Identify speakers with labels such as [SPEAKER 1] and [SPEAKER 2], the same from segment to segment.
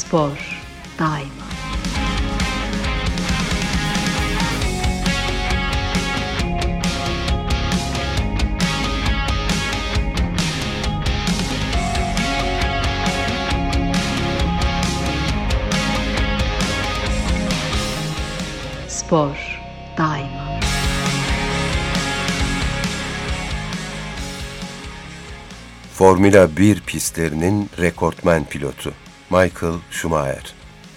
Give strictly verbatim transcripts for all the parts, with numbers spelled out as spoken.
[SPEAKER 1] Spor daima. Spor daima.
[SPEAKER 2] Formula bir pistlerinin rekortmen pilotu Michael Schumacher.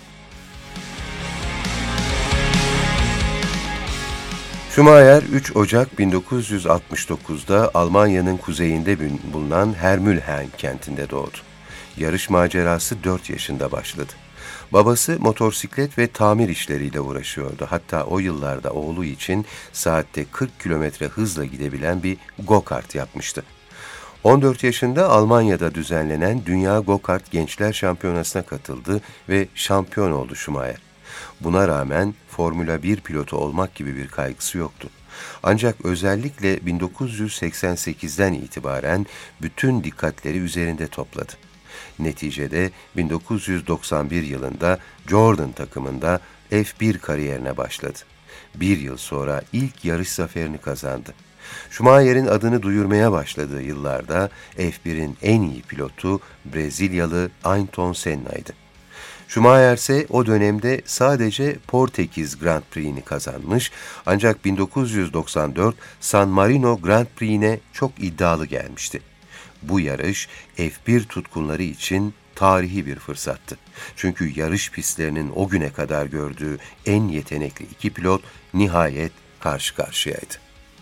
[SPEAKER 2] Schumacher, üç Ocak bin dokuz yüz altmış dokuz'da Almanya'nın kuzeyinde bulunan Hermülheim kentinde doğdu. Yarış macerası dört yaşında başladı. Babası motosiklet ve tamir işleriyle uğraşıyordu. Hatta o yıllarda oğlu için saatte kırk kilometre hızla gidebilen bir go-kart yapmıştı. on dört yaşında Almanya'da düzenlenen Dünya Go-Kart Gençler Şampiyonası'na katıldı ve şampiyon oldu Schumacher. Buna rağmen Formula bir pilotu olmak gibi bir kaygısı yoktu. Ancak özellikle bin dokuz yüz seksen sekiz'den itibaren bütün dikkatleri üzerinde topladı. Neticede bin dokuz yüz doksan bir yılında Jordan takımında F bir kariyerine başladı. Bir yıl sonra ilk yarış zaferini kazandı. Schumacher'in adını duyurmaya başladığı yıllarda F bir'in en iyi pilotu Brezilyalı Ayrton Senna'ydı. Schumacher ise o dönemde sadece Portekiz Grand Prix'ini kazanmış, ancak bin dokuz yüz doksan dört San Marino Grand Prix'ine çok iddialı gelmişti. Bu yarış F bir tutkunları için tarihi bir fırsattı. Çünkü yarış pistlerinin o güne kadar gördüğü en yetenekli iki pilot nihayet karşı karşıyaydı.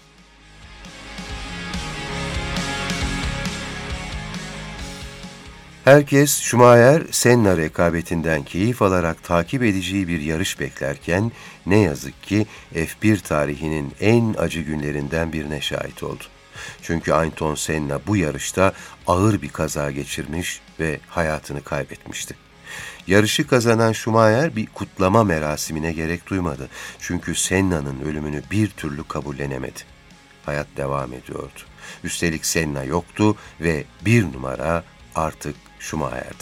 [SPEAKER 2] Herkes Schumacher, Senna rekabetinden keyif alarak takip edeceği bir yarış beklerken ne yazık ki F bir tarihinin en acı günlerinden birine şahit oldu. Çünkü Ayrton Senna bu yarışta ağır bir kaza geçirmiş ve hayatını kaybetmişti. Yarışı kazanan Schumacher bir kutlama merasimine gerek duymadı. Çünkü Senna'nın ölümünü bir türlü kabullenemedi. Hayat devam ediyordu. Üstelik Senna yoktu ve bir numara artık Schumacher'di.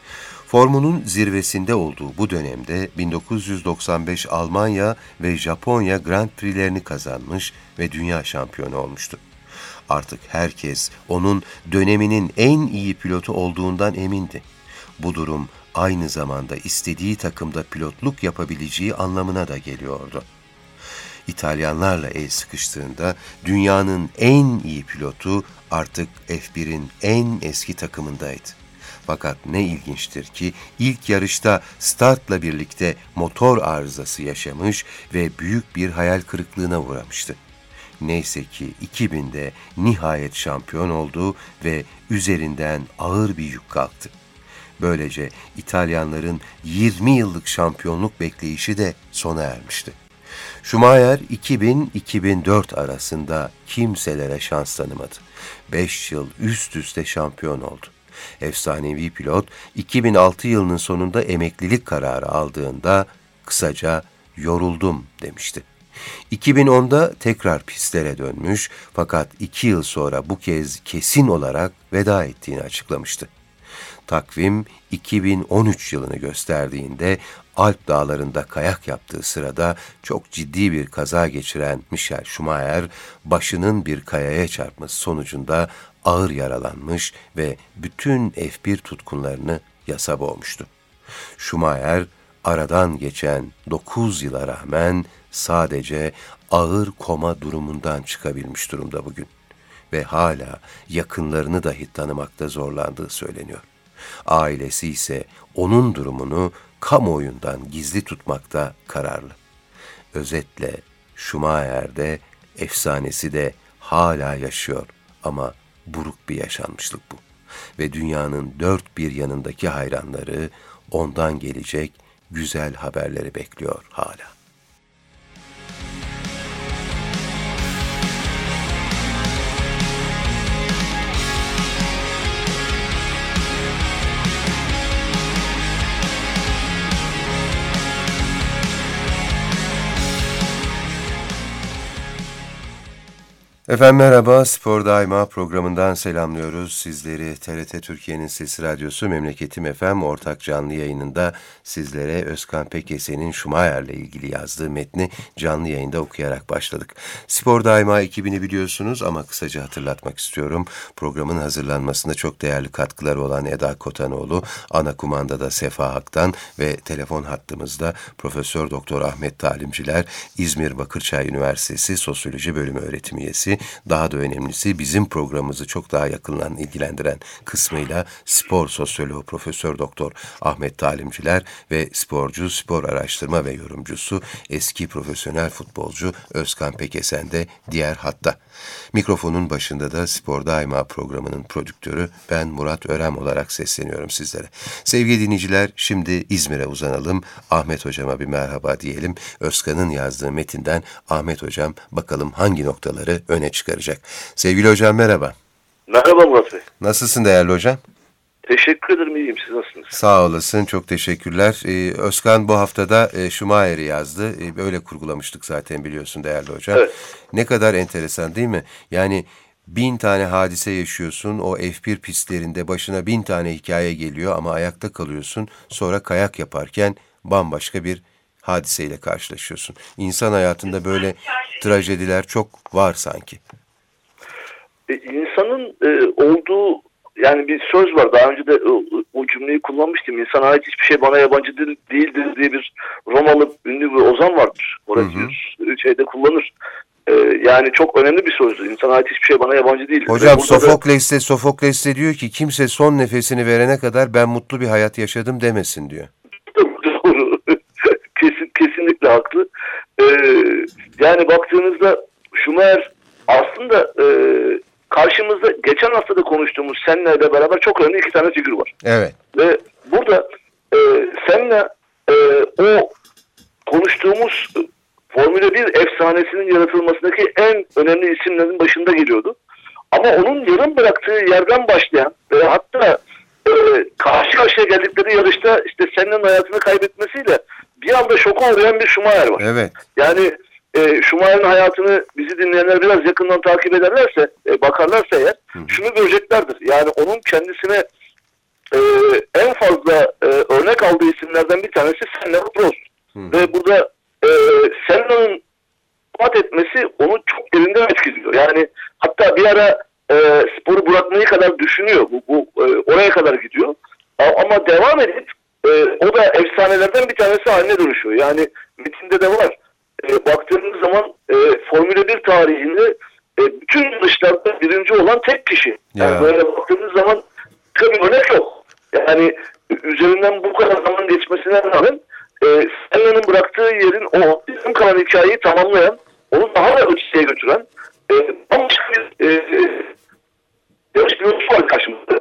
[SPEAKER 2] Formunun zirvesinde olduğu bu dönemde bin dokuz yüz doksan beş Almanya ve Japonya Grand Prix'lerini kazanmış ve dünya şampiyonu olmuştu. Artık herkes onun döneminin en iyi pilotu olduğundan emindi. Bu durum aynı zamanda istediği takımda pilotluk yapabileceği anlamına da geliyordu. İtalyanlarla el sıkıştığında dünyanın en iyi pilotu artık F bir'in en eski takımındaydı. Fakat ne ilginçtir ki ilk yarışta startla birlikte motor arızası yaşamış ve büyük bir hayal kırıklığına uğramıştı. Neyse ki iki bin'de nihayet şampiyon oldu ve üzerinden ağır bir yük kalktı. Böylece İtalyanların yirmi yıllık şampiyonluk bekleyişi de sona ermişti. Schumacher iki bin iki bin dört arasında kimselere şans tanımadı. beş yıl üst üste şampiyon oldu. Efsanevi pilot iki bin altı yılının sonunda emeklilik kararı aldığında kısaca yoruldum demişti. iki bin on'da tekrar pistlere dönmüş fakat iki yıl sonra bu kez kesin olarak veda ettiğini açıklamıştı. Takvim iki bin on üç yılını gösterdiğinde Alp dağlarında kayak yaptığı sırada çok ciddi bir kaza geçiren Michael Schumacher başının bir kayaya çarpması sonucunda ağır yaralanmış ve bütün F bir tutkunlarını yasa boğmuştu. Schumacher aradan geçen dokuz yıla rağmen sadece ağır koma durumundan çıkabilmiş durumda bugün ve hala yakınlarını dahi tanımakta zorlandığı söyleniyor. Ailesi ise onun durumunu kamuoyundan gizli tutmakta kararlı. Özetle Schumacher de efsanesi de hala yaşıyor ama buruk bir yaşanmışlık bu. Ve dünyanın dört bir yanındaki hayranları ondan gelecek güzel haberleri bekliyor hala. Efendim merhaba, Spor Daima programından selamlıyoruz. Sizleri T R T Türkiye'nin Sesi Radyosu Memleketim F M ortak canlı yayınında sizlere Özkan Pekesen'in Schumacher'le ilgili yazdığı metni canlı yayında okuyarak başladık. Spor Daima ekibini biliyorsunuz ama kısaca hatırlatmak istiyorum. Programın hazırlanmasında çok değerli katkıları olan Eda Kotanoğlu, ana kumandada Sefa Hak'tan ve telefon hattımızda Profesör Doktor Ahmet Talimciler, İzmir Bakırçay Üniversitesi Sosyoloji Bölümü öğretim üyesi. Daha da önemlisi bizim programımızı çok daha yakından ilgilendiren kısmıyla spor sosyoloğu Profesör Doktor Ahmet Talimciler ve sporcu, spor araştırma ve yorumcusu eski profesyonel futbolcu Özkan Pekesen de diğer hatta. Mikrofonun başında da Spor Daima programının prodüktörü ben Murat Örem olarak sesleniyorum sizlere. Sevgili dinleyiciler, şimdi İzmir'e uzanalım. Ahmet Hocam'a bir merhaba diyelim. Özkan'ın yazdığı metinden Ahmet Hocam bakalım hangi noktaları öne çıkaracak. Sevgili hocam merhaba.
[SPEAKER 3] Merhaba Murat Bey.
[SPEAKER 2] Nasılsın değerli hocam?
[SPEAKER 3] Teşekkür ederim, iyiyim. Siz nasılsınız?
[SPEAKER 2] Sağ olasın, çok teşekkürler. Ee, Özkan bu haftada e, Schumacher'i yazdı. E, böyle kurgulamıştık zaten biliyorsun değerli hocam.
[SPEAKER 3] Evet.
[SPEAKER 2] Ne kadar enteresan değil mi? Yani bin tane hadise yaşıyorsun, o F bir pistlerinde başına bin tane hikaye geliyor ama ayakta kalıyorsun. Sonra kayak yaparken bambaşka bir hadiseyle karşılaşıyorsun. İnsan hayatında böyle trajediler çok var sanki.
[SPEAKER 3] E, insanın e, olduğu, yani bir söz var. Daha önce de o, o cümleyi kullanmıştım. İnsana ait hiçbir şey bana yabancı değildir diye bir Romalı ünlü bir ozan vardır. Horatius şeyde kullanır. E, yani çok önemli bir sözdür. İnsana ait hiçbir şey bana yabancı değildir.
[SPEAKER 2] Hocam Sofokles'te da... Sofokles'te diyor ki kimse son nefesini verene kadar ben mutlu bir hayat yaşadım demesin diyor.
[SPEAKER 3] Doğru. Kesin, kesinlikle haklı. E, yani baktığınızda Schumacher aslında e, karşımızda geçen hafta da konuştuğumuz Senna ile beraber çok önemli iki tane figür var.
[SPEAKER 2] Evet.
[SPEAKER 3] Ve burada e, Senna e, o konuştuğumuz Formula bir efsanesinin yaratılmasındaki en önemli isimlerin başında geliyordu. Ama onun yarım bıraktığı yerden başlayan ve hatta e, karşı karşıya geldikleri yarışta işte Senna'nın hayatını kaybetmesiyle bir anda şoka uğrayan bir Schumacher var.
[SPEAKER 2] Evet.
[SPEAKER 3] Yani E, Schumacher'in hayatını bizi dinleyenler biraz yakından takip ederlerse, e, bakarlarsa eğer, Hı. şunu göreceklerdir. Yani onun kendisine e, en fazla e, örnek aldığı isimlerden bir tanesi Senna Prost. Hı. Ve burada e, Senna'nın vefat etmesi onu çok derinden etkiliyor. Yani hatta bir ara e, sporu bırakmayı kadar düşünüyor. Bu, bu e, oraya kadar gidiyor. Ama devam edip e, o da efsanelerden bir tanesi haline dönüşüyor. Yani metinde de var. E, baktığınız zaman e, Formula bir tarihinde e, bütün yarışlarda birinci olan tek kişi. Yani ya. Böyle baktığınız zaman bir örnek yok. Yani üzerinden bu kadar zaman geçmesine rağmen e, Senna'nın bıraktığı yerin o bizim kalan hikayeyi tamamlayan, onu daha da öteye götüren e, bambaşka bir e, yarış pilotu var karşımızda.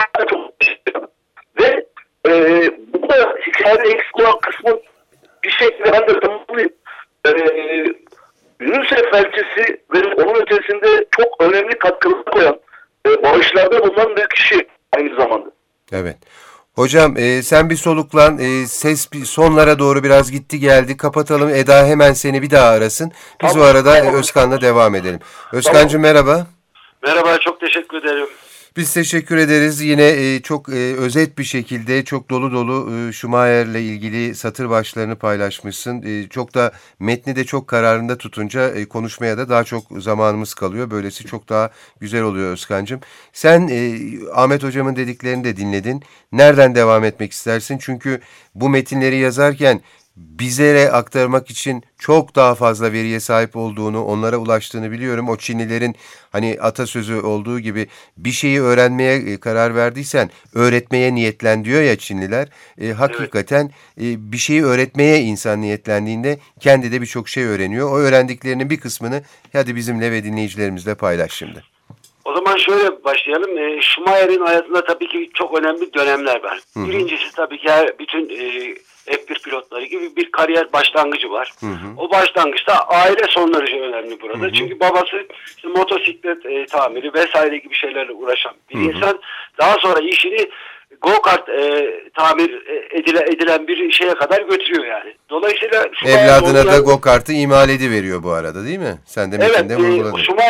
[SPEAKER 3] Ve e, bu da hikayede eksik olan kısmı bir şekilde ben de tamamlayayım. Ee, UNICEF elçisi ve onun ötesinde çok önemli katkılar koyan, e, bağışlarda bulunan bir kişi aynı zamanda.
[SPEAKER 2] Evet. Hocam e, sen bir soluklan, e, ses bir sonlara doğru biraz gitti geldi. Kapatalım, Eda hemen seni bir daha arasın. Biz tamam, o arada tamam. Özkan'la devam edelim. Özkan'cığım tamam. merhaba.
[SPEAKER 4] Merhaba, çok teşekkür ederim.
[SPEAKER 2] Biz teşekkür ederiz. Yine e, çok e, özet bir şekilde, çok dolu dolu e, Schumacher'le ilgili satır başlarını paylaşmışsın. E, çok da metni de çok kararında tutunca e, konuşmaya da daha çok zamanımız kalıyor. Böylesi çok daha güzel oluyor Özkan'cığım. Sen e, Ahmet Hocam'ın dediklerini de dinledin. Nereden devam etmek istersin? Çünkü bu metinleri yazarken bizlere aktarmak için çok daha fazla veriye sahip olduğunu, onlara ulaştığını biliyorum. O Çinlilerin hani atasözü olduğu gibi bir şeyi öğrenmeye karar verdiysen öğretmeye niyetlen diyor ya Çinliler. E, hakikaten e, bir şeyi öğretmeye insan niyetlendiğinde kendi de birçok şey öğreniyor. O öğrendiklerinin bir kısmını hadi bizimle ve dinleyicilerimizle paylaş şimdi.
[SPEAKER 4] O zaman şöyle başlayalım. E, Schumacher'in hayatında tabii ki çok önemli dönemler var. Hı hı. Birincisi tabii ki her bütün e, F bir pilotları gibi bir kariyer başlangıcı var. Hı hı. O başlangıçta aile sonları önemli burada. Hı hı. Çünkü babası işte motosiklet e, tamiri vesaire gibi şeylerle uğraşan bir hı hı. insan. Daha sonra işini go-kart e, tamir edile, edilen bir şeye kadar götürüyor yani. Dolayısıyla
[SPEAKER 2] evladına da go-kartı imal ediveriyor bu arada değil mi? Sen de
[SPEAKER 4] evet,
[SPEAKER 2] metinde vurguladın.
[SPEAKER 4] Evet. Schumacher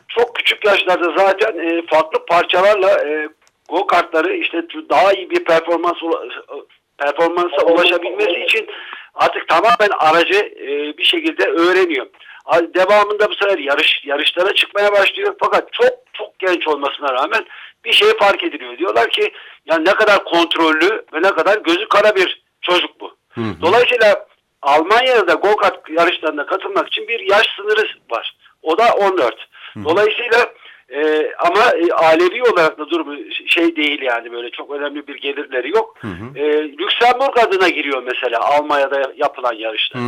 [SPEAKER 4] çok küçük yaşlarda zaten e, farklı parçalarla e, go kartları işte daha iyi bir performans performansa ulaşabilmesi için artık tamamen aracı e, bir şekilde öğreniyor. Devamında bu sefer yarış yarışlara çıkmaya başlıyor. Fakat çok çok genç olmasına rağmen bir şey fark ediliyor. Diyorlar ki yani ne kadar kontrollü ve ne kadar gözü kara bir çocuk bu. Hı hı. Dolayısıyla Almanya'da go-kart yarışlarına katılmak için bir yaş sınırı var. O da on dört. Hı hı. Dolayısıyla e, ama e, ailevi olarak da durumu şey değil yani böyle çok önemli bir gelirleri yok. Hı hı. E, Lüksemburg adına giriyor mesela Almanya'da yapılan yarışlar. Hı.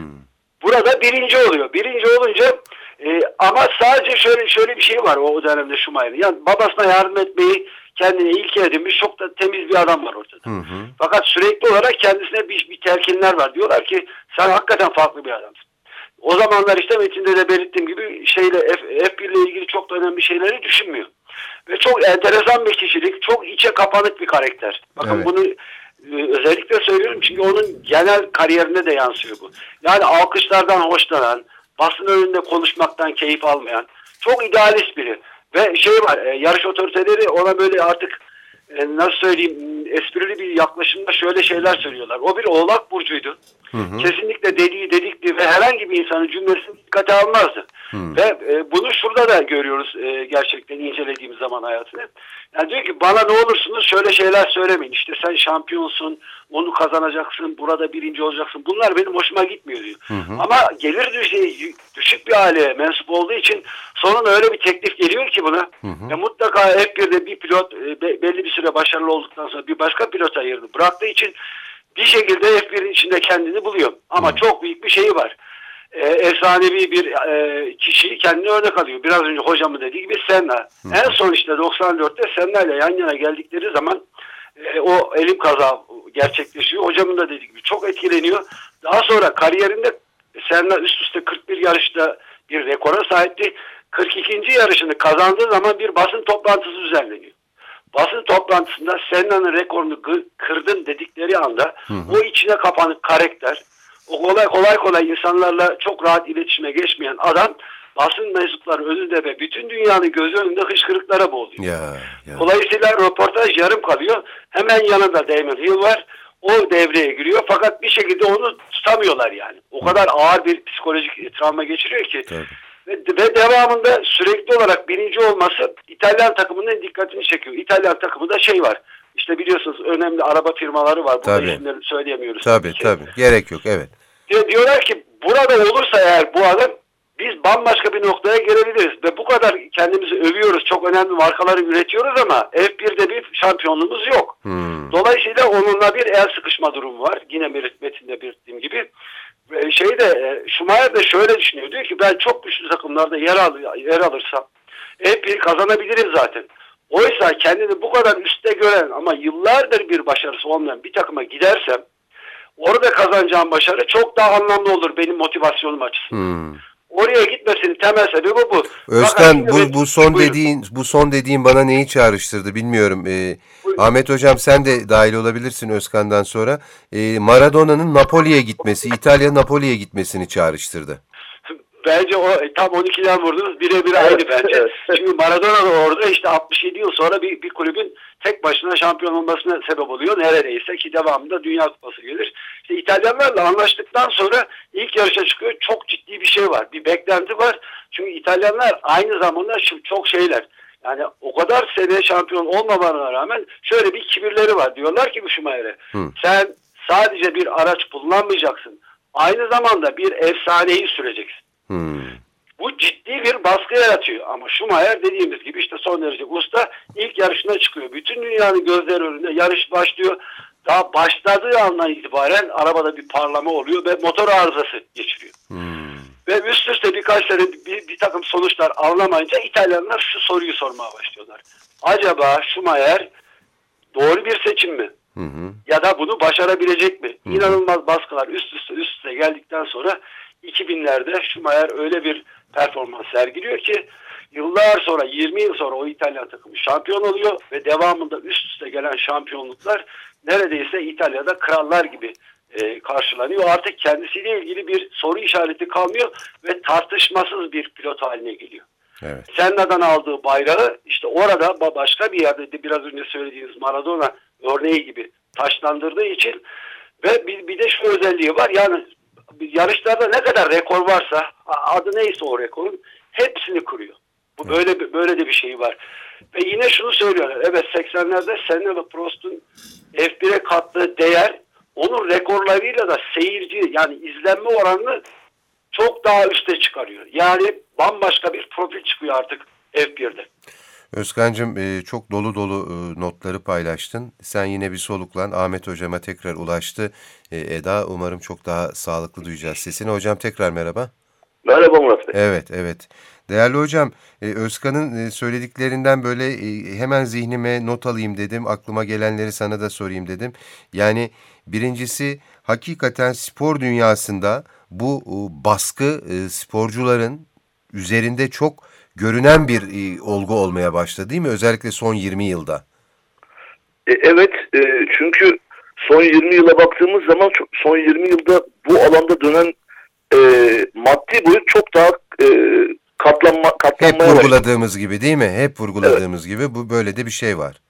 [SPEAKER 4] Burada birinci oluyor. Birinci olunca e, ama sadece şöyle şöyle bir şey var o dönemde Schumacher'in. Yani babasına yardım etmeyi kendine ilke edinmiş çok da temiz bir adam var ortada. Hı hı. Fakat sürekli olarak kendisine bir, bir telkinler var. Diyorlar ki sen hakikaten farklı bir adamsın. O zamanlar işte metinde de belirttiğim gibi şeyle F bir ile ilgili çok da önemli şeyleri düşünmüyor. Ve çok enteresan bir kişilik, çok içe kapanık bir karakter. Bakın evet. Bunu özellikle söylüyorum çünkü onun genel kariyerine de yansıyor bu. Yani alkışlardan hoşlanan, basın önünde konuşmaktan keyif almayan, çok idealist biri. Ve şey var, yarış otoriteleri ona böyle artık nasıl söyleyeyim esprili bir yaklaşımda şöyle şeyler söylüyorlar. O bir Oğlak burcuydu. Hı hı. Kesinlikle dediği dedikti ve herhangi bir insanın cümlesini dikkate almazdı. Hı. Ve e, bunu şurada da görüyoruz e, gerçekten incelediğimiz zaman hayatını. Yani diyor ki bana ne olursunuz şöyle şeyler söylemeyin. İşte sen şampiyonsun, onu kazanacaksın, burada birinci olacaksın. Bunlar benim hoşuma gitmiyor diyor. Hı hı. Ama gelir düşük, düşük bir aileye mensup olduğu için sonunda öyle bir teklif geliyor ki buna. Hı hı. Ve mutlaka F birde bir pilot e, be, belli bir süre başarılı olduktan sonra bir başka pilota yerini bıraktığı için bir şekilde F birin içinde kendini buluyor. Ama hmm. çok büyük bir şeyi var. Ee, efsanevi bir e, kişiyi kendine örnek alıyor. Biraz önce hocamın dediği gibi Senna. Hmm. En son işte doksan dörtte Senna ile yan yana geldikleri zaman e, o elim kaza gerçekleşiyor. Hocamın da dediği gibi çok etkileniyor. Daha sonra kariyerinde Senna üst üste kırk bir yarışta bir rekora sahipti. kırk ikinci yarışını kazandığı zaman bir basın toplantısı düzenleniyor. Basın toplantısında Senna'nın rekorunu kırdın dedikleri anda hı hı. o içine kapanık karakter, o kolay kolay kolay insanlarla çok rahat iletişime geçmeyen adam basın mensupları önünde ve bütün dünyanın gözü önünde hışkırıklara boğuluyor. Ya, ya. Dolayısıyla röportaj yarım kalıyor. Hemen yanında Damon Hill var. O devreye giriyor fakat bir şekilde onu tutamıyorlar yani. O kadar ağır bir psikolojik travma geçiriyor ki. Tabii. Ve, ve devamında sürekli olarak birinci olması İtalyan takımının dikkatini çekiyor. İtalyan takımında şey var. İşte biliyorsunuz önemli araba firmaları var. Burada isimleri söyleyemiyoruz.
[SPEAKER 2] Tabii ki. Tabii. Gerek yok. Evet.
[SPEAKER 4] Diyorlar ki burada olursa eğer bu adam biz bambaşka bir noktaya gelebiliriz. Ve bu kadar kendimizi övüyoruz. Çok önemli markaları üretiyoruz ama F birde bir şampiyonluğumuz yok. Hmm. Dolayısıyla onunla bir el sıkışma durumu var. Yine metinde belirttiğim gibi. Şeyde Schumacher de şöyle düşünüyor. Diyor ki ben çok güçlü takımlarda yer, al, yer alırsam F bir kazanabilirim zaten. Oysa kendini bu kadar üstte gören ama yıllardır bir başarısı olmayan bir takıma gidersem orada kazanacağım başarı çok daha anlamlı olur benim motivasyonum açısından. Hmm. Oraya gitmesinin temel sebebi bu.
[SPEAKER 2] Özkan bu bu son buyurun. dediğin bu son dediğin bana neyi çağrıştırdı bilmiyorum. Ee, Ahmet hocam sen de dahil olabilirsin Özkan'dan sonra. Ee, Maradona'nın Napoli'ye gitmesi, İtalya Napoli'ye gitmesini çağrıştırdı.
[SPEAKER 4] Bence o tam on ikiden vurdunuz birebir aynı bence. Çünkü Maradona da orada işte altmış yedi yıl sonra bir, bir kulübün tek başına şampiyon olmasına sebep oluyor. Neredeyse ki devamında Dünya Kupası gelir. İşte İtalyanlarla anlaştıktan sonra ilk yarışa çıkıyor. Çok ciddi bir şey var. Bir beklenti var. Çünkü İtalyanlar aynı zamanda çok şeyler. Yani o kadar sene şampiyon olmamalarına rağmen şöyle bir kibirleri var. Diyorlar ki bu Schumacher'e sen sadece bir araç kullanmayacaksın. Aynı zamanda bir efsaneyi süreceksin. Hmm. Bu ciddi bir baskı yaratıyor ama Schumacher dediğimiz gibi işte son derece usta ilk yarışına çıkıyor. Bütün dünyanın gözleri önünde yarış başlıyor. Daha başladığı andan itibaren arabada bir parlama oluyor ve motor arızası geçiriyor. Hmm. Ve üst üste birkaç sene bir, bir takım sonuçlar alınamayınca İtalyanlar şu soruyu sormaya başlıyorlar. Acaba Schumacher doğru bir seçim mi? Hı hı. Ya da bunu başarabilecek mi? Hı hı. İnanılmaz baskılar üst üste üst üste geldikten sonra iki binlerde Schumacher öyle bir performans sergiliyor ki yıllar sonra yirmi yıl sonra o İtalyan takımı şampiyon oluyor ve devamında üst üste gelen şampiyonluklar neredeyse İtalya'da krallar gibi e, karşılanıyor. Artık kendisiyle ilgili bir soru işareti kalmıyor ve tartışmasız bir pilot haline geliyor.
[SPEAKER 2] Evet.
[SPEAKER 4] Senna'dan aldığı bayrağı işte orada başka bir yerde de biraz önce söylediğiniz Maradona örneği gibi taşlandırdığı için ve bir, bir de şu özelliği var, yani yarışlarda ne kadar rekor varsa, adı neyse o rekorun hepsini kırıyor. Bu böyle böyle de bir şey var. Ve yine şunu söylüyorlar. Evet, seksenlerde Senna ve Prost'un F bir'e kattığı değer onun rekorlarıyla da seyirci, yani izlenme oranını çok daha üste çıkarıyor. Yani bambaşka bir profil çıkıyor artık F bir'de.
[SPEAKER 2] Özkan'cığım çok dolu dolu notları paylaştın. Sen yine bir soluklan. Ahmet Hocam'a tekrar ulaştı. Eda, umarım çok daha sağlıklı duyacağız sesini. Hocam tekrar merhaba.
[SPEAKER 3] Merhaba Murat Bey.
[SPEAKER 2] Evet, evet. Değerli hocam, Özkan'ın söylediklerinden böyle hemen zihnime not alayım dedim. Aklıma gelenleri sana da sorayım dedim. Yani birincisi, hakikaten spor dünyasında bu baskı sporcuların üzerinde çok görünen bir olgu olmaya başladı değil mi? Özellikle son yirmi yılda.
[SPEAKER 3] Evet, çünkü son yirmi yıla baktığımız zaman son yirmi yılda bu alanda dönen maddi boyut çok daha katlanma, katlanmaya
[SPEAKER 2] Hep vurguladığımız başladı. Gibi değil mi? Hep vurguladığımız evet. gibi bu böyle de bir şey var.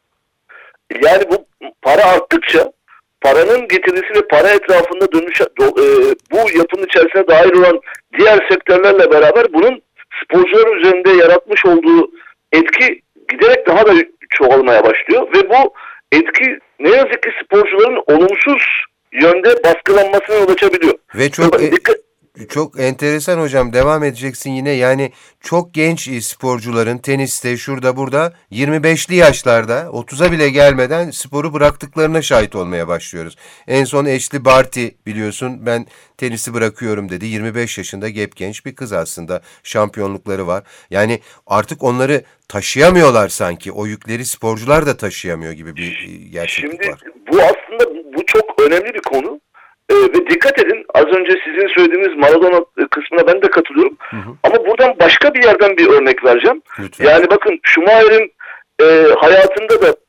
[SPEAKER 3] Yani bu para arttıkça paranın getirisi ve para etrafında dönüş, bu yapının içerisine dahil olan diğer sektörlerle beraber bunun sporcular üzerinde yaratmış olduğu etki giderek daha da çoğalmaya başlıyor ve bu etki ne yazık ki sporcuların olumsuz yönde baskılanmasına yol açabiliyor.
[SPEAKER 2] Ve çok e, çok enteresan hocam, devam edeceksin yine, yani çok genç sporcuların teniste şurada burada yirmi beşli yaşlarda otuza bile gelmeden sporu bıraktıklarına şahit olmaya başlıyoruz. En son Ashley Barty, biliyorsun, ben tenisi bırakıyorum dedi. yirmi beş yaşında gep genç bir kız aslında, şampiyonlukları var. Yani artık onları taşıyamıyorlar sanki. O yükleri sporcular da taşıyamıyor gibi bir gerçeklik
[SPEAKER 3] Şimdi,
[SPEAKER 2] var.
[SPEAKER 3] Şimdi bu aslında bu çok önemli bir konu. Ee, ve dikkat edin, az önce sizin söylediğiniz Maradona kısmına ben de katılıyorum. Hı hı. Ama buradan başka bir yerden bir örnek vereceğim.
[SPEAKER 2] Lütfen.
[SPEAKER 3] Yani bakın, Schumacher'in e, hayatında da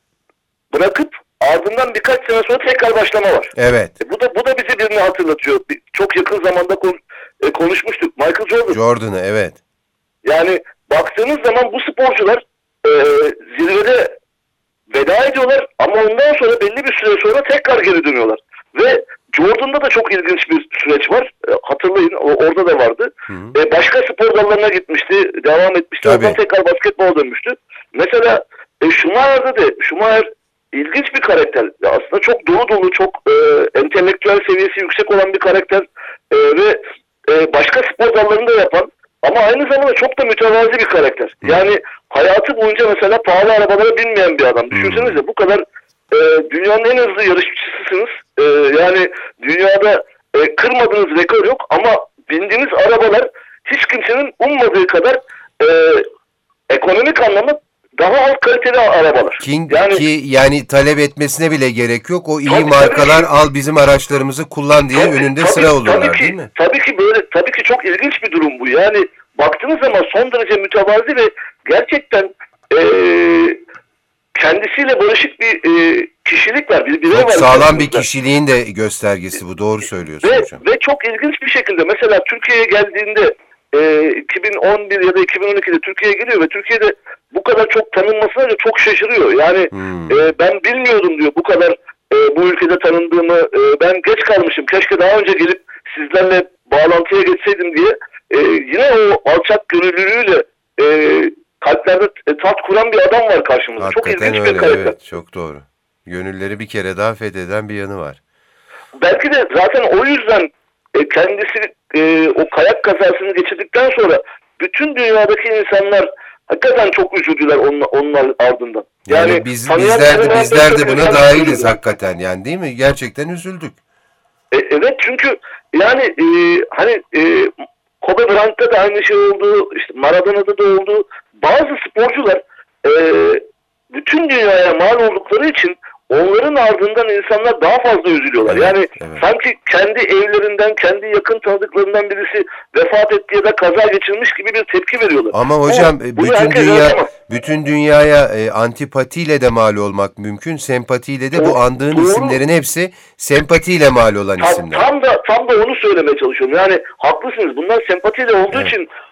[SPEAKER 3] bırakıp ardından birkaç sene sonra tekrar başlama var.
[SPEAKER 2] Evet.
[SPEAKER 3] E, bu da bu da bize birini hatırlatıyor. Bir, çok yakın zamanda kon, e, konuşmuştuk. Michael Jordan.
[SPEAKER 2] Jordan'ı evet.
[SPEAKER 3] Yani baktığınız zaman bu sporcular e, zirvede veda ediyorlar ama ondan sonra belli bir süre sonra tekrar geri dönüyorlar. Ve Jordan'da da çok ilginç bir süreç var. E, hatırlayın, o, orada da vardı. E, başka spor dallarına gitmişti, devam etmişti. Oradan tekrar basketbola dönmüştü. Mesela e, Schumacher'da da, Schumacher ilginç bir karakter. Ya aslında çok dolu dolu, çok e, entelektüel seviyesi yüksek olan bir karakter. E, ve e, başka spor dallarında yapan ama aynı zamanda çok da mütevazi bir karakter. Hı. Yani hayatı boyunca mesela pahalı arabalara binmeyen bir adam. Düşünsenize, bu kadar e, dünyanın en hızlı yarışçısısınız. E, yani dünyada e, kırmadığınız rekor yok ama bindiğiniz arabalar hiç kimsenin ummadığı kadar e, ekonomik anlamda daha alt kaliteli arabalar.
[SPEAKER 2] King,
[SPEAKER 3] yani,
[SPEAKER 2] ki yani talep etmesine bile gerek yok. O iyi
[SPEAKER 3] tabii,
[SPEAKER 2] markalar
[SPEAKER 3] tabii,
[SPEAKER 2] al bizim araçlarımızı kullan diye tabii, önünde tabii, sıra olurlar,
[SPEAKER 3] tabii ki,
[SPEAKER 2] değil mi?
[SPEAKER 3] Tabii ki böyle, tabii ki çok ilginç bir durum bu. Yani baktığınız zaman son derece mütevazi ve gerçekten e, kendisiyle barışık bir e, kişilik var. Bir birey
[SPEAKER 2] çok
[SPEAKER 3] var.
[SPEAKER 2] Sağlam bir kişiliğin de göstergesi bu. Doğru söylüyorsun
[SPEAKER 3] ve,
[SPEAKER 2] hocam.
[SPEAKER 3] Ve çok ilginç bir şekilde mesela Türkiye'ye geldiğinde e, iki bin on bir ya da iki bin on ikide Türkiye'ye geliyor ve Türkiye'de bu kadar çok tanınmasına çok şaşırıyor. Yani hmm. e, ben bilmiyordum diyor bu kadar e, bu ülkede tanındığımı. E, ben geç kalmışım. Keşke daha önce gelip sizlerle bağlantıya geçseydim diye. E, yine o alçak gönüllülüğüyle e, kalplerde taht kuran bir adam var karşımızda.
[SPEAKER 2] Hakikaten
[SPEAKER 3] çok ilginç
[SPEAKER 2] öyle,
[SPEAKER 3] bir karakter.
[SPEAKER 2] Evet, çok doğru. Gönülleri bir kere daha fetheden bir yanı var.
[SPEAKER 3] Belki de zaten o yüzden e, kendisi e, o kayak kazasını geçirdikten sonra bütün dünyadaki insanlar hakikaten çok üzüldüler onun, onun ardından.
[SPEAKER 2] Yani, yani biz, bizler de, bizler de buna dahiliz hakikaten, yani değil mi? Gerçekten üzüldük.
[SPEAKER 3] E, evet, çünkü yani e, hani e, Kobe Bryant'ta da aynı şey oldu, işte Maradona'da da oldu. Bazı sporcular e, bütün dünyaya mal oldukları için onların ardından insanlar daha fazla üzülüyorlar. Evet, yani evet. Sanki kendi evlerinden, kendi yakın tanıdıklarından birisi vefat etti ya da kaza geçirmiş gibi bir tepki veriyorlar.
[SPEAKER 2] Ama hocam evet, bütün dünya bütün dünyaya e, antipatiyle de mal olmak mümkün, sempatiyle de. O, bu andığın doğru. isimlerin hepsi sempatiyle mal olan
[SPEAKER 3] tam,
[SPEAKER 2] isimler.
[SPEAKER 3] Tam da tam da onu söylemeye çalışıyorum. Yani haklısınız. Bunlar sempatiyle olduğu evet. için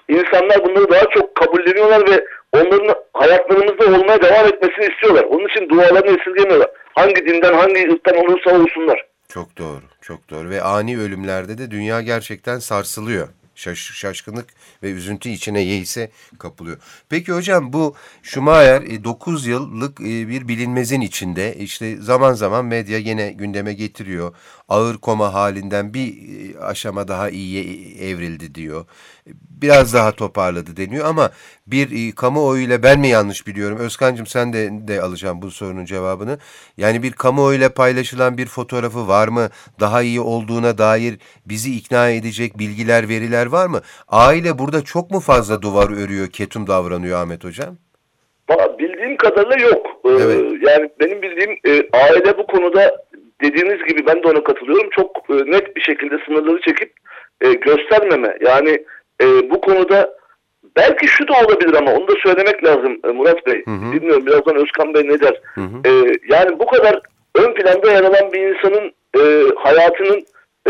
[SPEAKER 3] insanlar bunları daha çok kabulleniyorlar ve onların hayatlarımızda olmaya devam etmesini istiyorlar. Onun için dualarını esirgemiyorlar. Hangi dinden, hangi ırktan olursa olsunlar.
[SPEAKER 2] Çok doğru, çok doğru. Ve ani ölümlerde de dünya gerçekten sarsılıyor. Şaş, şaşkınlık ve üzüntü içine yeise kapılıyor. Peki hocam, bu Schumacher dokuz yıllık bir bilinmezin içinde, işte zaman zaman medya yine gündeme getiriyor. Ağır koma halinden bir aşama daha iyiye evrildi diyor. Biraz daha toparladı deniyor ama bir kamuoyuyla, ben mi yanlış biliyorum? Özkan'cığım sen de, de alacağım bu sorunun cevabını. Yani bir kamuoyuyla paylaşılan bir fotoğrafı var mı? Daha iyi olduğuna dair bizi ikna edecek bilgiler, veriler var mı? Aile burada çok mu fazla duvar örüyor, ketum davranıyor Ahmet Hocam?
[SPEAKER 3] Bildiğim kadarıyla yok. Ee,
[SPEAKER 2] Evet.
[SPEAKER 3] Yani benim bildiğim e, aile bu konuda, dediğiniz gibi ben de ona katılıyorum, çok e, net bir şekilde sınırları çekip e, göstermeme. Yani e, bu konuda belki şu da olabilir ama onu da söylemek lazım e, Murat Bey.
[SPEAKER 2] Hı hı.
[SPEAKER 3] Bilmiyorum, birazdan Özkan Bey ne der.
[SPEAKER 2] Hı hı.
[SPEAKER 3] E, yani bu kadar ön planda yer alan bir insanın e, hayatının e,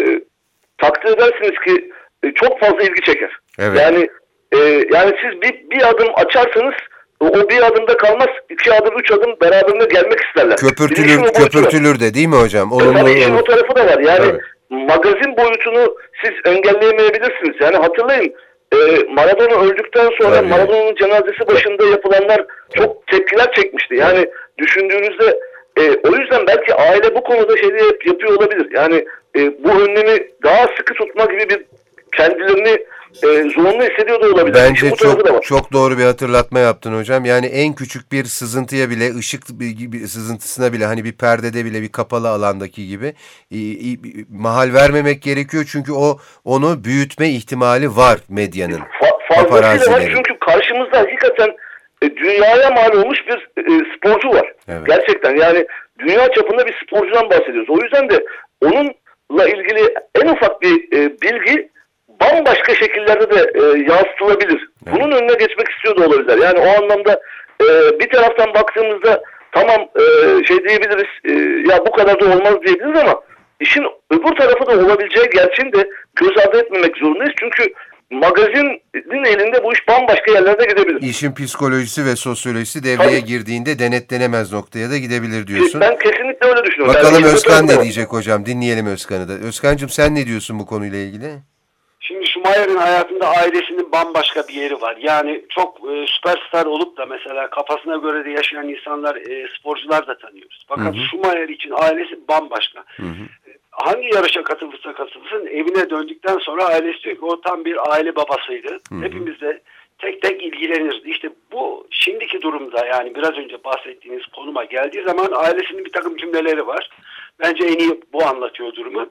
[SPEAKER 3] takdir edersiniz ki e, çok fazla ilgi çeker.
[SPEAKER 2] Evet.
[SPEAKER 3] Yani e, yani siz bir, bir adım açarsanız o bir adımda kalmaz, iki adım, üç adım beraberinde gelmek isterler.
[SPEAKER 2] Köpürtülür, köpürtülür de değil mi hocam? Olumlu,
[SPEAKER 3] Tabii işin
[SPEAKER 2] olumlu.
[SPEAKER 3] o tarafı da var. Yani
[SPEAKER 2] Evet.
[SPEAKER 3] magazin boyutunu siz engelleyemeyebilirsiniz. Yani hatırlayın, e, Maradona öldükten sonra
[SPEAKER 2] Tabii.
[SPEAKER 3] Maradona'nın cenazesi başında yapılanlar çok tepkiler çekmişti. Yani düşündüğünüzde e, o yüzden belki aile bu konuda şeyleri yap- yapıyor olabilir. Yani e, bu önlemi daha sıkı tutma gibi bir kendilerini e, zorunlu hissediyor da olabilir.
[SPEAKER 2] Bence
[SPEAKER 3] İşin bu tarafı da
[SPEAKER 2] çok
[SPEAKER 3] var.
[SPEAKER 2] çok doğru bir hatırlatma yaptın hocam. Yani en küçük bir sızıntıya bile, ışık bir, bir sızıntısına bile, hani bir perdede bile, bir kapalı alandaki gibi i, i, mahal vermemek gerekiyor. Çünkü o onu büyütme ihtimali var medyanın.
[SPEAKER 3] Fa- fazlasıyla var
[SPEAKER 2] paparazilerin.
[SPEAKER 3] çünkü karşımızda hakikaten e, dünyaya mal olmuş bir e, sporcu var.
[SPEAKER 2] Evet.
[SPEAKER 3] Gerçekten yani dünya çapında bir sporcudan bahsediyoruz. O yüzden de onunla ilgili en ufak bir e, bilgi bambaşka şekillerde de e, yansıtılabilir.
[SPEAKER 2] Evet.
[SPEAKER 3] Bunun önüne geçmek istiyor da olabilirler. Yani o anlamda e, bir taraftan baktığımızda tamam e, şey diyebiliriz, e, ya bu kadar da olmaz diyebiliriz ama işin öbür tarafı da olabileceği gerçeğini de göz ardı etmemek zorundayız. Çünkü magazinin elinde bu iş bambaşka yerlerde gidebilir.
[SPEAKER 2] İşin psikolojisi ve sosyolojisi devreye
[SPEAKER 3] Tabii.
[SPEAKER 2] girdiğinde denetlenemez noktaya da gidebilir diyorsun.
[SPEAKER 3] Ben kesinlikle öyle düşünüyorum.
[SPEAKER 2] Bakalım
[SPEAKER 3] Yani
[SPEAKER 2] Özkan ne
[SPEAKER 3] tarafı-
[SPEAKER 2] diyecek hocam? Dinleyelim Özkan'ı da. Özkan'cığım sen ne diyorsun bu konuyla ilgili?
[SPEAKER 4] Şimdi Schumacher'in hayatında ailesinin bambaşka bir yeri var. Yani çok e, süperstar olup da mesela kafasına göre de yaşayan insanlar, e, sporcular da tanıyoruz. Fakat
[SPEAKER 2] Hı hı.
[SPEAKER 4] Schumacher için ailesi bambaşka.
[SPEAKER 2] Hı hı.
[SPEAKER 4] Hangi yarışa katılırsa katılsın, evine döndükten sonra ailesi diyor ki o tam bir aile babasıydı.
[SPEAKER 2] Hı hı.
[SPEAKER 4] Hepimiz de tek tek ilgilenirdi. İşte bu şimdiki durumda, yani biraz önce bahsettiğiniz konuma geldiği zaman ailesinin bir takım cümleleri var. Bence en iyi bu anlatıyor durumu.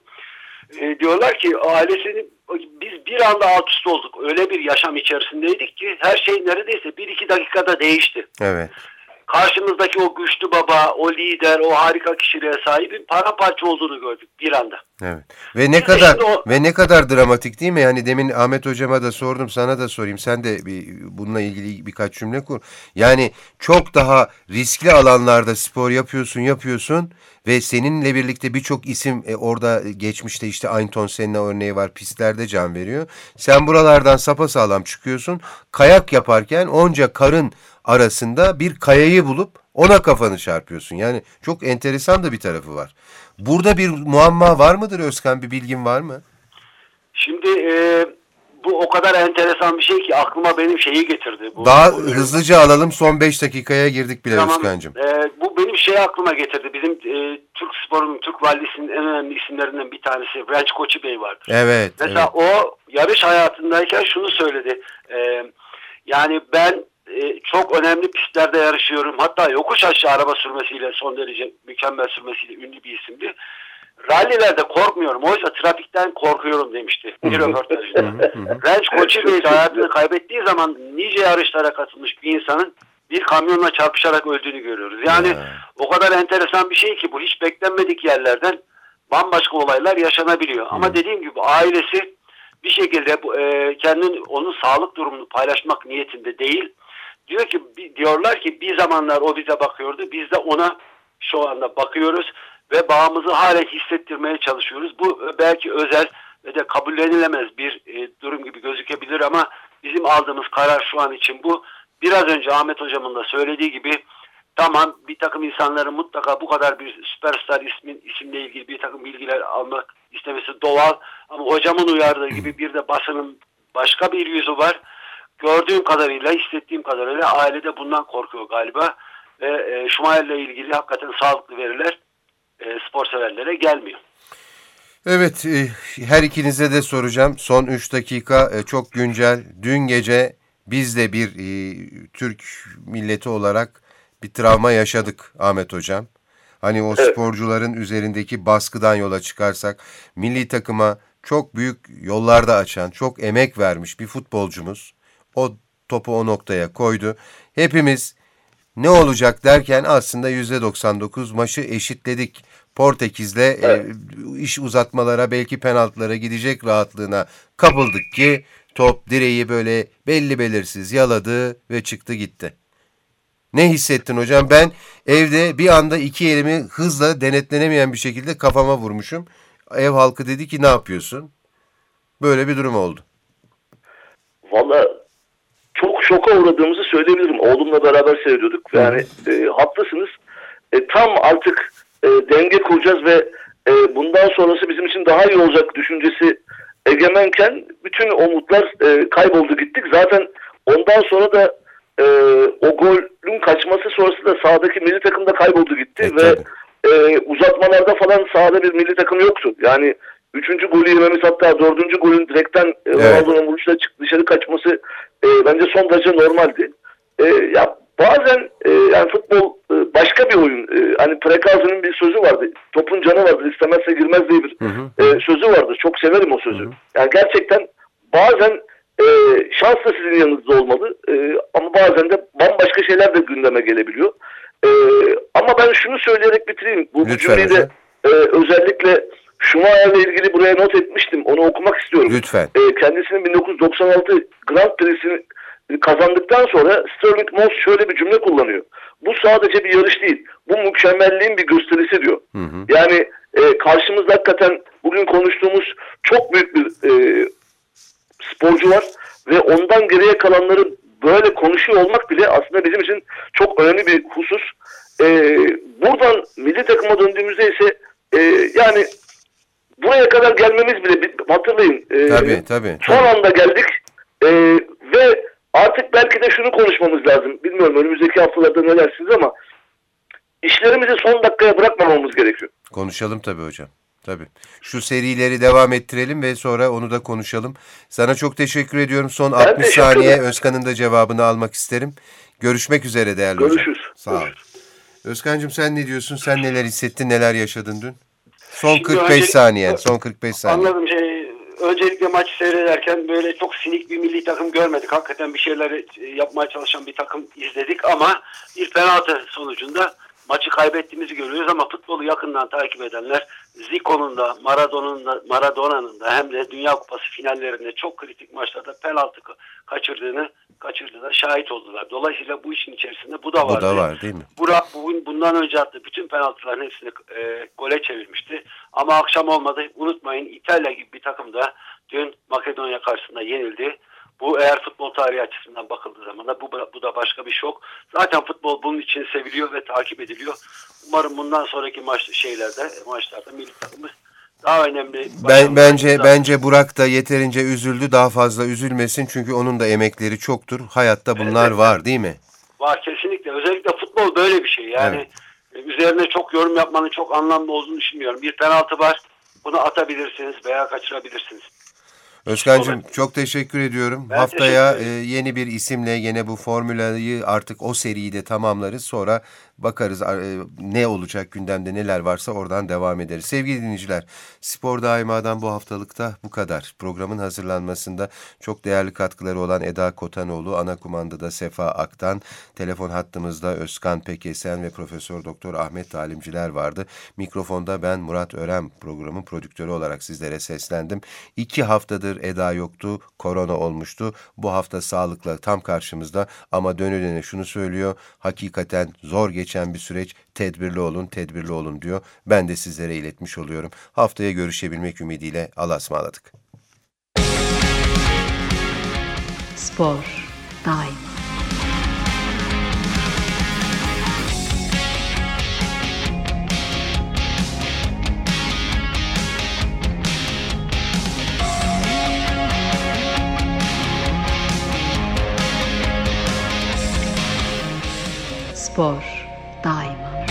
[SPEAKER 4] E, diyorlar ki ailesinin, biz bir anda alt üst olduk. Öyle bir yaşam içerisindeydik ki her şey neredeyse bir iki dakikada değişti.
[SPEAKER 2] Evet.
[SPEAKER 4] Karşımızdaki o güçlü baba, o lider, o harika kişiliğe sahibin paramparça olduğunu gördük bir anda.
[SPEAKER 2] Evet. Ve ne
[SPEAKER 4] Şimdi
[SPEAKER 2] kadar
[SPEAKER 4] o-
[SPEAKER 2] ve ne kadar dramatik değil mi? Yani demin Ahmet hocama da sordum, sana da sorayım. Sen de bir, bununla ilgili birkaç cümle kur. Yani çok daha riskli alanlarda spor yapıyorsun, yapıyorsun ve seninle birlikte birçok isim e, orada geçmişte, işte Ayrton Senna örneği var, pistlerde can veriyor. Sen buralardan sapasağlam çıkıyorsun. Kayak yaparken onca karın arasında bir kayayı bulup ona kafanı çarpıyorsun. Yani çok enteresan da bir tarafı var. Burada bir muamma var mıdır Özkan? Bir bilgin var mı?
[SPEAKER 4] Şimdi e, bu o kadar enteresan bir şey ki aklıma benim şeyi getirdi. Bu,
[SPEAKER 2] Daha
[SPEAKER 4] bu,
[SPEAKER 2] hızlıca alalım. Son beş dakikaya girdik bile
[SPEAKER 4] Tamam,
[SPEAKER 2] Özkan'cığım.
[SPEAKER 4] e, bu benim şeyi aklıma getirdi. Bizim e, Türk sporunun, Türk rallisinin en önemli isimlerinden bir tanesi Renç Koçi Bey vardır.
[SPEAKER 2] Evet.
[SPEAKER 4] Mesela
[SPEAKER 2] evet.
[SPEAKER 4] o yarış hayatındayken şunu söyledi. E, yani ben e, çok önemli pistlerde yarışıyorum. Hatta yokuş aşağı araba sürmesiyle, son derece mükemmel sürmesiyle ünlü bir isimdi. Rallilerde korkmuyorum. Oysa trafikten korkuyorum demişti bir röportajında. Renç Koçi Bey de hayatını kaybettiği zaman nice yarışlara katılmış bir insanın bir kamyonla çarpışarak öldüğünü görüyoruz. Yani
[SPEAKER 2] Ya.
[SPEAKER 4] o kadar enteresan bir şey ki bu, hiç beklenmedik yerlerden bambaşka olaylar yaşanabiliyor. Ama dediğim gibi ailesi bir şekilde bu, e, kendinin, onun sağlık durumunu paylaşmak niyetinde değil. Diyor ki, diyorlar ki bir zamanlar o bize bakıyordu. Biz de ona şu anda bakıyoruz ve bağımızı halen hissettirmeye çalışıyoruz. Bu belki özel ve de kabullenilemez bir e, durum gibi gözükebilir ama bizim aldığımız karar şu an için bu. Biraz önce Ahmet Hocam'ın da söylediği gibi tamam, bir takım insanların mutlaka bu kadar bir süperstar ismin isimle ilgili bir takım bilgiler almak istemesi doğal. Ama hocamın uyardığı gibi bir de basının başka bir yüzü var. Gördüğüm kadarıyla, hissettiğim kadarıyla ailede bundan korkuyor galiba. Ve e, Schumacher'le ilgili hakikaten sağlıklı veriler e, spor severlere gelmiyor.
[SPEAKER 2] Evet, e, her ikinize de soracağım. Son üç dakika e, çok güncel. Dün gece biz de bir e, Türk milleti olarak bir travma yaşadık Ahmet Hocam. Hani o
[SPEAKER 3] Evet.
[SPEAKER 2] sporcuların üzerindeki baskıdan yola çıkarsak, milli takıma çok büyük yollarda açan, çok emek vermiş bir futbolcumuz o topu o noktaya koydu. Hepimiz ne olacak derken aslında yüzde doksan dokuz maçı eşitledik. Portekiz'le
[SPEAKER 3] Evet.
[SPEAKER 2] e, iş uzatmalara, belki penaltılara gidecek rahatlığına kapıldık ki top direği böyle belli belirsiz yaladı ve çıktı gitti. Ne hissettin hocam? Ben evde bir anda iki elimi hızla denetlenemeyen bir şekilde kafama vurmuşum. Ev halkı dedi ki ne yapıyorsun? Böyle bir durum oldu.
[SPEAKER 3] Valla çok şoka uğradığımızı söyleyebilirim. Oğlumla beraber seyrediyorduk. Yani e, haklısınız. E, tam artık e, denge kuracağız ve e, bundan sonrası bizim için daha iyi olacak düşüncesi egemenken bütün umutlar e, kayboldu gittik. Zaten ondan sonra da e, o golün kaçması sonrası da sahadaki milli takım da kayboldu gitti
[SPEAKER 2] Evet,
[SPEAKER 3] ve e, uzatmalarda falan sahada bir milli takım yoktu. Yani üçüncü golü yememiz, hatta dördüncü golün direkten e, Ronaldo'nun vuruşla çık, dışarı kaçması e, bence son derece normaldi. E, ya bazen e, yani futbol e, başka bir oyun. E, hani Prekazi'nin bir sözü vardı. Topun canı vardır, istemezse girmez diye bir
[SPEAKER 2] Hı hı.
[SPEAKER 3] e, sözü vardı. Çok severim o sözü.
[SPEAKER 2] Hı hı.
[SPEAKER 3] Yani gerçekten bazen e, şans da sizin yanınızda olmalı. E, ama bazen de bambaşka şeyler de gündeme gelebiliyor. E, ama ben şunu söyleyerek bitireyim. Bu, bu
[SPEAKER 2] Lütfen
[SPEAKER 3] cümleyi de
[SPEAKER 2] hocam.
[SPEAKER 3] e, özellikle Schumacher'le ilgili buraya not etmiştim. Onu okumak istiyorum.
[SPEAKER 2] Lütfen.
[SPEAKER 3] E, kendisinin bin dokuz yüz doksan altı Grand Prix'sini kazandıktan sonra Stirling Moss şöyle bir cümle kullanıyor. Bu sadece bir yarış değil. Bu mükemmelliğin bir gösterisi diyor.
[SPEAKER 2] Hı hı.
[SPEAKER 3] Yani e, karşımızda hakikaten bugün konuştuğumuz çok büyük bir e, sporcu var ve ondan geriye kalanları böyle konuşuyor olmak bile aslında bizim için çok önemli bir husus. E, buradan milli takıma döndüğümüzde ise e, yani buraya kadar gelmemiz bile, bir- hatırlayın. E,
[SPEAKER 2] Tabii tabii.
[SPEAKER 3] Son anda geldik e, ve artık belki de şunu konuşmamız lazım. Bilmiyorum önümüzdeki haftalarda ne dersiniz ama işlerimizi son dakikaya bırakmamamız gerekiyor.
[SPEAKER 2] Konuşalım tabii hocam. Tabii. Şu serileri devam ettirelim ve sonra onu da konuşalım. Sana çok teşekkür ediyorum. Son altmış
[SPEAKER 3] teşekkür
[SPEAKER 2] saniye
[SPEAKER 3] ederim.
[SPEAKER 2] Özkan'ın da cevabını almak isterim. Görüşmek üzere değerli hocam.
[SPEAKER 3] Görüşürüz.
[SPEAKER 2] Sağ ol. Özkan'cığım sen ne diyorsun? Sen neler hissettin? Neler yaşadın dün? Son
[SPEAKER 4] Şimdi
[SPEAKER 2] kırk beş
[SPEAKER 4] önce-
[SPEAKER 2] saniyen. Son kırk beş saniye.
[SPEAKER 4] Anladım. Şey, öncelikle maçı seyrederken böyle çok sinik bir milli takım görmedik. Hakikaten bir şeyler e, yapmaya çalışan bir takım izledik ama bir penaltı sonucunda maçı kaybettiğimizi görüyoruz ama futbolu yakından takip edenler Zico'nun da Maradona'nın da Maradona'nın da hem de Dünya Kupası finallerinde çok kritik maçlarda penaltı kaçırdığını kaçırdığına şahit oldular. Dolayısıyla bu işin içerisinde bu da
[SPEAKER 2] Bu
[SPEAKER 4] vardı.
[SPEAKER 2] da var değil mi?
[SPEAKER 4] Burak bugün bundan önce attığı bütün penaltıların hepsini e, gole çevirmişti. Ama akşam olmadı. Unutmayın İtalya gibi bir takım da dün Makedonya karşısında yenildi. Bu eğer futbol tarihi açısından bakıldığı zaman da bu, bu da başka bir şok. Zaten futbol bunun için seviliyor ve takip ediliyor. Umarım bundan sonraki maç şeylerde maçlarda milli takımımız daha önemli.
[SPEAKER 2] Ben bence bence Burak da yeterince üzüldü. Daha fazla üzülmesin çünkü onun da emekleri çoktur. Hayatta bunlar
[SPEAKER 4] Evet.
[SPEAKER 2] var değil mi?
[SPEAKER 4] Var kesinlikle. Özellikle futbol böyle bir şey. Yani
[SPEAKER 2] Evet.
[SPEAKER 4] üzerine çok yorum yapmanın çok anlamlı olduğunu düşünmüyorum. Bir penaltı var. Bunu atabilirsiniz veya kaçırabilirsiniz.
[SPEAKER 2] Özkan'cığım çok teşekkür ediyorum.
[SPEAKER 4] Ben
[SPEAKER 2] Haftaya
[SPEAKER 4] teşekkür
[SPEAKER 2] e, yeni bir isimle yine bu formülayı artık o seriyi de tamamlarız. Sonra bakarız e, ne olacak gündemde neler varsa oradan devam ederiz. Sevgili dinleyiciler, Spor Daima'dan bu haftalıkta bu kadar. Programın hazırlanmasında çok değerli katkıları olan Eda Kotanoğlu, ana kumandada Sefa Aktan, telefon hattımızda Özkan Pekesen ve Profesör Doktor Ahmet Talimciler vardı. Mikrofonda ben Murat Örem, programın prodüktörü olarak sizlere seslendim. İki haftadır Eda yoktu, korona olmuştu. Bu hafta sağlıkla tam karşımızda ama dönülene şunu söylüyor. Hakikaten zor geçen bir süreç. Tedbirli olun, tedbirli olun diyor. Ben de sizlere iletmiş oluyorum. Haftaya görüşebilmek ümidiyle Allah'a ısmarladık.
[SPEAKER 1] Spor daima. Spor daima.